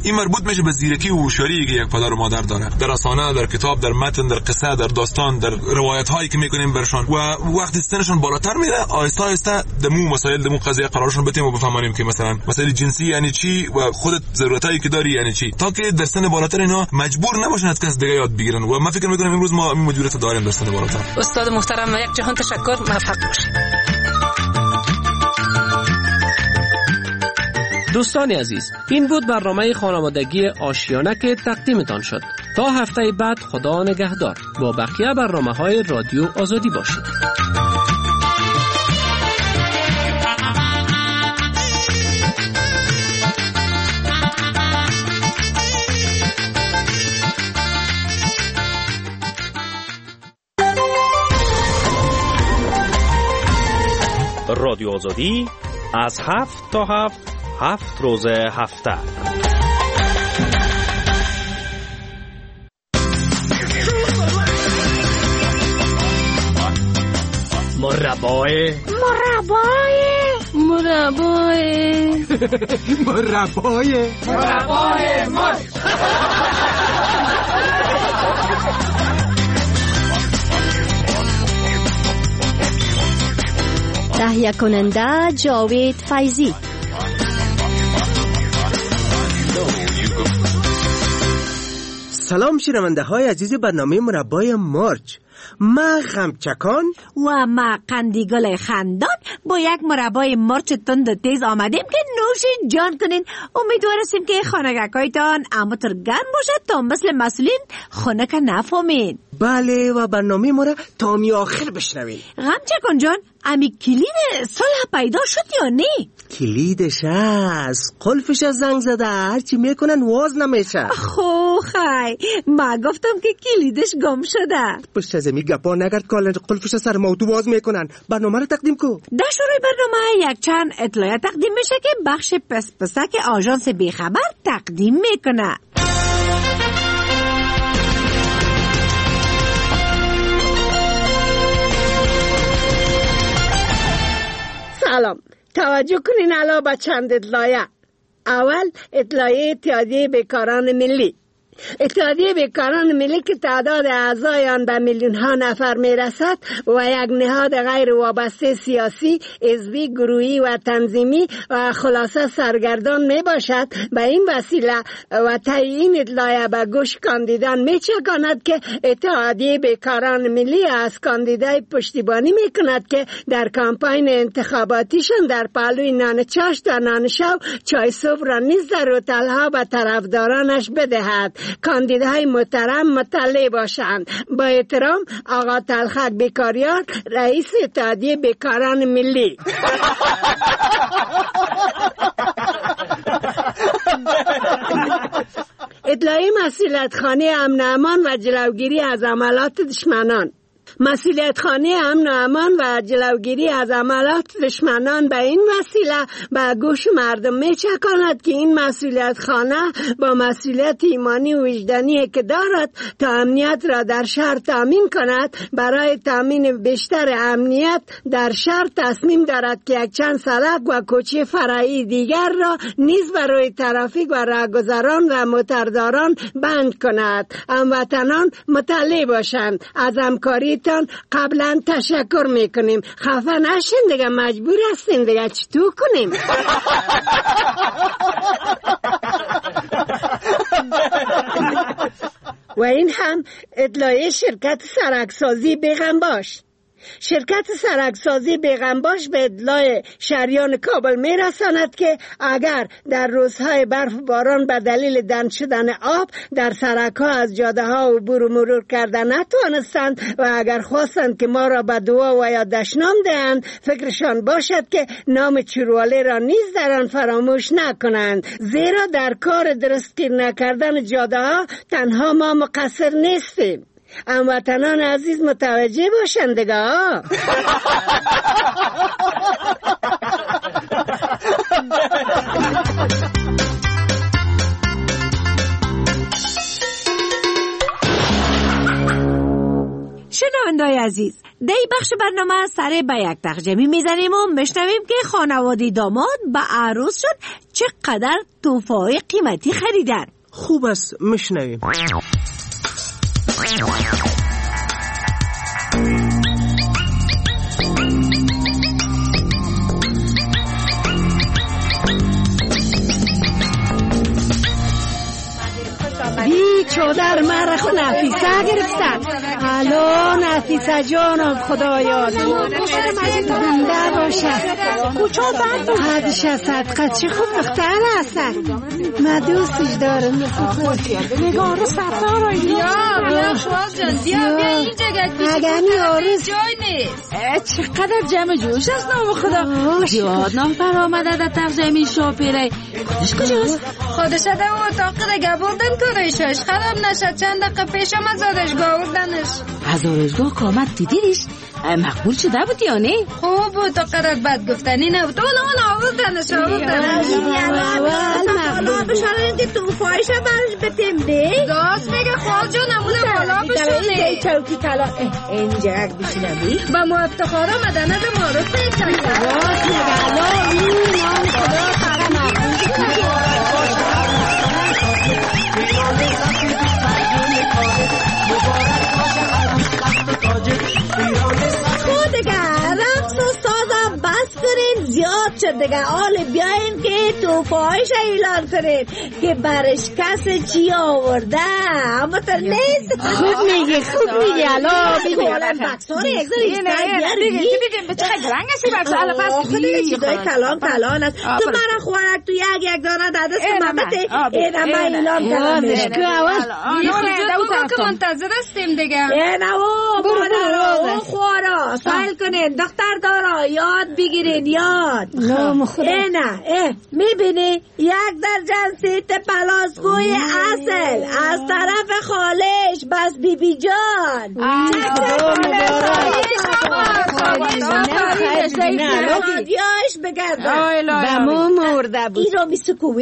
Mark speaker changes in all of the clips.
Speaker 1: این مربوط میشه به زیرکی و هوشیاری که یک پدر و مادر داره، در رسانه، در کتاب، در متن، در قصه، در داستان، در روایت هایی که میکنیم برشان. و وقتی سنشون بالاتر میره آهسته آهسته دمو مسائل دمو قضیه قرارشون بتیم و بفهمانیم که مثلا مسائل جنسی یعنی چی و خودت ضرورتایی که داری یعنی چی، تا که در سن بالاتر اینا مجبور نباشن از کس دیگه یاد بگیرن. و من فکر میکنم امروز ما این مدیریت داریم در سن بالاتر.
Speaker 2: استاد محترم یک جهان تشکر، موفق باشید.
Speaker 3: دوستان عزیز، این بود برنامه خانوادگی آشیانه که تقدیمتان شد. تا هفته بعد خدا نگهدار. با بقیه برنامه‌های رادیو آزادی باشید.
Speaker 4: رادیو آزادی از 7 تا 7 روز هفته.
Speaker 5: مربای
Speaker 6: تهیه کننده جاوید فیضی.
Speaker 7: سلام شنونده های عزیز برنامه مربای مارچ. ما غمچکان
Speaker 8: و ما قندیگل خندان با یک مربای مارچ تند و تیز آمدیم که نوش جان کنین. امیدوارستیم که خانگکایتان اماتر گرم باشد تا مثل مسئولین خانک نفهمین.
Speaker 7: بله، و برنامه ما را تا می آخر بشنوین.
Speaker 8: غمچکان جان، امی کلید صلح پیدا شد یا نه؟
Speaker 7: کلیدش هست، قلفش از زنگ زده، هرچی میکنن واز نمیشه.
Speaker 8: خی ما گفتم که کلیدش گم شده.
Speaker 7: پشت از می گپا نگرد، قلفش سر موتو باز میکنن. برنامه رو تقدیم کو.
Speaker 8: در شروع برنامه یک چند اطلاعات تقدیم میشه که بخش پسپسک آژانس بیخبر تقدیم میکنه.
Speaker 9: سلام، توجه کنین علا با چند اطلاعیه. اول اطلاعیه اتحادیه بیکاران ملی. اتحادیه بیکاران ملی که تعداد اعضای آن به میلیون ها نفر می رسد و یک نهاد غیر وابسته سیاسی، حزبی، گروهی و تنظیمی و خلاصه سرگردان می باشد، به این وسیله و تعیین اطلاعیه به گوش کاندیدان می چکاند که اتحادیه بیکاران ملی از کاندیدای پشتیبانی می کند که در کامپاین انتخاباتیشان در پهلوی نان چاشت و نان شو چای صبح را نیز در هتل‌ها به طرفدارانش بدهد. کاندیدای محترم مطلع باشند. با احترام، آقا تلخک بیکاریار، رئیس اتحادیه بیکاران ملی. اطلاعیه مسئولیت‌خانه امن و امان و جلوگیری از عملات دشمنان. مسئولیت‌خانه امن و امان و جلوگیری از عملات دشمنان به این وسیله به گوش مردم می‌چکاند که این مسئولیت‌خانه با مسئولیت ایمانی و وجدانی که دارد تا امنیت را در شهر تامین کند، برای تامین بیشتر امنیت در شهر تصمیم دارد که یک چند سړک و کوچه فرعی دیگر را نیز برای ترافیک و راهگذران و موترداران بند کند. هموطنان مطلع باشند. از همکاری قبلا تشکر میکنیم. خفه نشین دیگه، مجبور هستیم دیگه، چطور کنیم؟ و این هم اطلاعیه شرکت سرکسازی بیغنباش. شرکت سرکسازی بیغنباش به اطلاع شهریان کابل می رساند که اگر در روزهای برف باران به دلیل دنج شدن آب در سرک‌ها از جاده ها عبور و مرور کردن نتوانستند و اگر خواستند که ما را به دعا و یا دشنام دهند، فکرشان باشد که نام چیرواله را نیز در آن فراموش نکنند، زیرا در کار درستگیر نکردن جاده ها تنها ما مقصر نیستیم. هموطنان عزیز متوجه باشند دیگه.
Speaker 8: شنوندای عزیز، در این بخش برنامه سر به یک ترجمه میزنیم و میشنویم که خانواده داماد به عروس شد چقدر تحفه‌های قیمتی خریدن.
Speaker 7: خوب است، میشنویم.
Speaker 9: چادر مرا خود نفیسه گرفتن. الو نفیسه جانم، خدایا زنده باشه.
Speaker 8: کجا بند
Speaker 9: حدش صدقه چه خوب دختر هستن. من دوستش دارم.
Speaker 8: نگاه رو سفر رو
Speaker 2: یا شواز جان بیا اینجا
Speaker 9: اگمی آرز
Speaker 2: جای نیست.
Speaker 8: چقدر جمع جوش است نام خدا. زیاد نام پر آمده در ترجمه شاپیره. خودش کجاست؟
Speaker 2: خودش در اون اتاق دیگه بردن کارشش خراب نشد. چند دقیقه پیشم از آرشگاه بردنش.
Speaker 8: از آرشگاه که آمد دیدیش مقبول شده بود یا نه؟
Speaker 2: خوب بود، تا قدر بد گفتنی نبود. اون آوردنش
Speaker 8: بالا بشارین که تو فایشه برش بتیم ده
Speaker 2: داست میگه خواه جان امونه بالا بشونه
Speaker 8: چوکی کلا اینجا یک بشینمی
Speaker 2: با ما افتخار آمدن از معروف نیستن
Speaker 8: راست نگلا این نام خدا سرم زیاد شد دیگه. حال بیاین که توفایش اعلان کنید که برش کس چی آورده. اما تر نیست.
Speaker 9: خوب میگه الا
Speaker 8: بگوالن بکساره اگذاری
Speaker 2: بگیم به چه رنگ هستی بکساره الا پس
Speaker 8: دیگه چیزای کلان است. تو من خوارک تو یک دانه در دست ممته این اما اعلان کنمش
Speaker 9: که اول
Speaker 2: که منتظر هستیم دیگه.
Speaker 8: این او مادر خوارا سایل کنین دختر دارا یاد بگیرین یاد. نه میبینی یک درجن سیت پلاسگوی اصل از طرف خالش بس بی جان. رادیوش بگردن
Speaker 9: بمو مرده بود.
Speaker 8: این رو میسکوی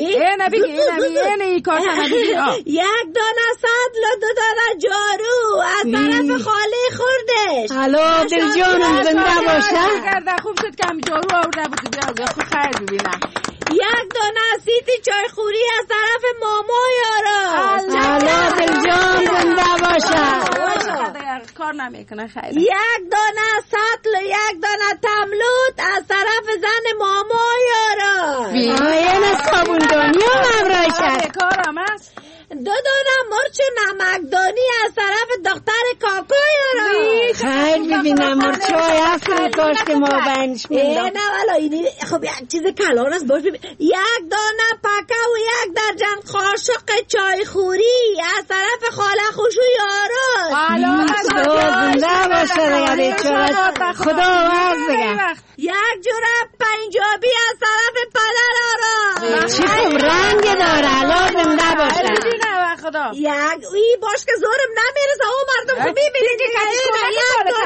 Speaker 8: یک دانه سطل و 2 دانه جارو از طرف خاله خوردش.
Speaker 9: الو دل جانم زنده باشه.
Speaker 2: خوب شد که همی جارو آورده بود. بیا خوب خیر ببینم.
Speaker 8: یک دانه سیتی چای خوری از طرف ماما یارا.
Speaker 9: الو دل جان زنده باشه.
Speaker 2: کار نمیکنه خیر.
Speaker 8: یک دانه سطل و یک دانه تملوت از طرف زن ماما یارا.
Speaker 9: این از صابوندانی هم رایشد.
Speaker 2: کارم است.
Speaker 8: 2 دانه مرچ نمکدانی از طرف دختر کاکا یارا.
Speaker 9: خیر ببینم مرچای اصل کاش که ما بینش میدم.
Speaker 8: نه والا اینی خب یک چیز کلان است. باش ببین یک دانه پکه و یک درجن قاشق چای خوری از طرف خاله خوشو یارا.
Speaker 9: زنده باشه دیگه بیچاره. خدا ورز دیگه.
Speaker 8: یک جوره پنجابی از طرف پدر آرا.
Speaker 9: چی خوب رنگ داره. الان زنده باشه.
Speaker 8: یک ای باش که زورم نمیرسه. او مردم خوب میبینید که یک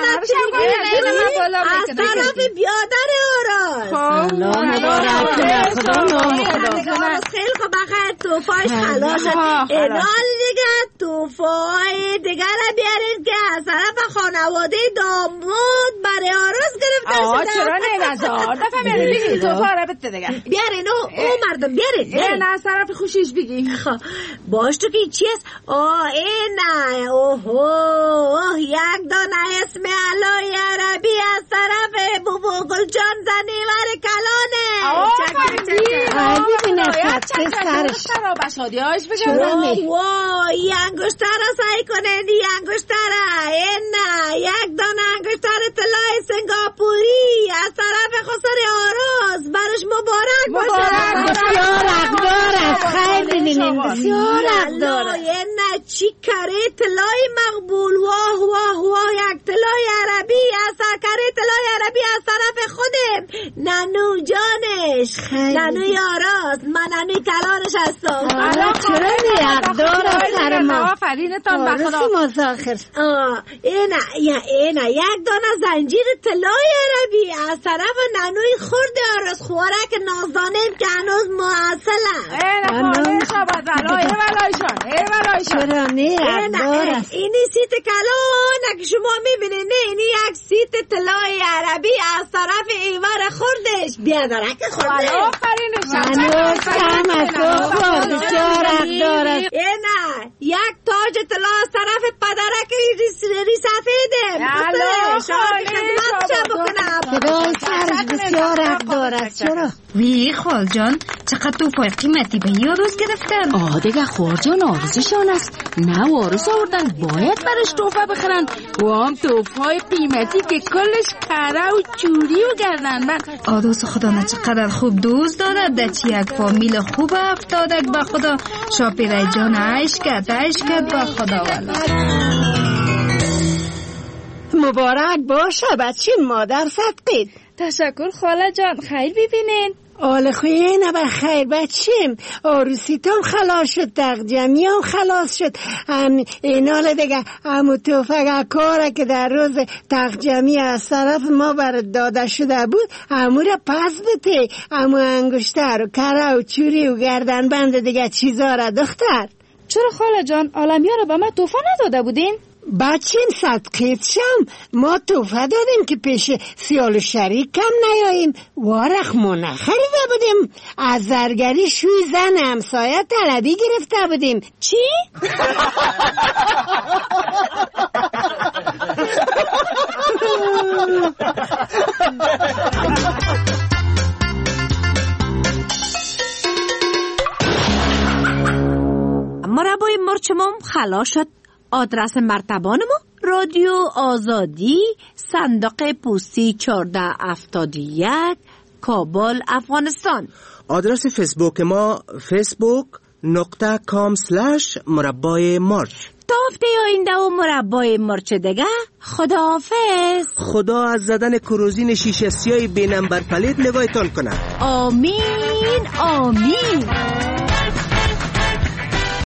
Speaker 8: دانه از طرف بیادر آرا.
Speaker 9: الله مبارک کنه. خدا نام خدا.
Speaker 8: خیلی خوب بخیر توفایش خلاص شد. اینال دیگه توفای دیگر بیارین که از طرف خانواده داماد برای عروس گرفته شده.
Speaker 2: چرا نمیزار دفعه بیارین بگید توفا رو بده دیگه.
Speaker 8: بیارین او مردم بیارین.
Speaker 2: نه از طرف خوشیش بگی.
Speaker 8: باش تو که چی است؟ نه اوه یک دانه اسم علای عربی از طرف بابا گلجان زنیور کلانه.
Speaker 9: ببینه خطه سرش
Speaker 2: بشادی هایش بگردن.
Speaker 8: وای انگشتر را سعی کنه. دی انگشتر نه یک دانه انگشتر طلای سنگاپوری از طرف خسر آراز برش مبارک باشه.
Speaker 9: بسیار اقدار است. خیر ببینین بسیار اقدار است.
Speaker 8: نه چی کره طلای مقبول. واه یک طلای عربی از کره طلای عربی از طرف خودم ننو جانش. ننوی آراز من ننوی کلانش هستم.
Speaker 9: چرا اقدار است سر ما.
Speaker 2: آفرینتان به خدا.
Speaker 9: مزاخر.
Speaker 8: اینه یک دانه زنجیر طلای عربی از طرف ننوی خورد آراز. خوارک نازدانم که هنوز معسلم.
Speaker 2: اینه خانه شباد ولایشان
Speaker 9: چرا نه رقدار
Speaker 8: اینی سیت کلانه که شما میبینید، نه اینی یک سیت طلای عربی از طرف ایوار خوردش. بیا درک خوردش.
Speaker 9: هنوز کم از تو خورد چرا رقدار.
Speaker 8: نه یک تاج طلا از طرف پدرک ری سفیده.
Speaker 9: خدای سرش بسیار رقدار است. چرا؟
Speaker 2: وی خال جان چقدر توفای قیمتی به این آروز گرفتن.
Speaker 10: دیگه خال جان آروزشان است، نه آروز آوردن، باید برش توفه بخرن. و هم توفای قیمتی که کلش کره و چوری و گردنبند.
Speaker 2: آروز خدا نه چقدر خوب دوست دارد، دچی یک فامیل خوب افتادک با خدا. شاپیره جان عیش کرد با خدا.
Speaker 9: مبارک باشه بچین مادر صدقید.
Speaker 2: تشکر خاله جان، خیر ببینین.
Speaker 9: آل خوینه بخیر بچیم. آروسیتم خلاص شد، تقجمی هم خلاص شد. اینال دیگه امو توفق کاره که در روز تقجمی از طرف ما برات داده شده بود امو را پس بده. امو انگشتر و کره و چوری و گردن بند دیگه چیزا را دختر.
Speaker 2: چرا خاله جان عالمیا را به ما توفه نداده بودین؟
Speaker 9: بچین صدقیت شم، ما توفه دادیم که پیش سیال و شریک کم نیاییم. وارخ ما نخریده بودیم، از زرگری شوی زن همسایه طلبی گرفته بودیم.
Speaker 2: چی؟
Speaker 8: مربای مرچمم خلاص شد. آدرس مرتبان ما رادیو آزادی، صندوق پستی 1471، کابل، افغانستان.
Speaker 7: آدرس فیسبوک ما facebook.com/مربای مرچ.
Speaker 8: تا هفته آینده و مربای مرچ دیگه خداحافظ.
Speaker 7: خدا از زدن کروزین شیشه سیاه بی نمبر پلیت نگاهتان کنه.
Speaker 8: آمین آمین.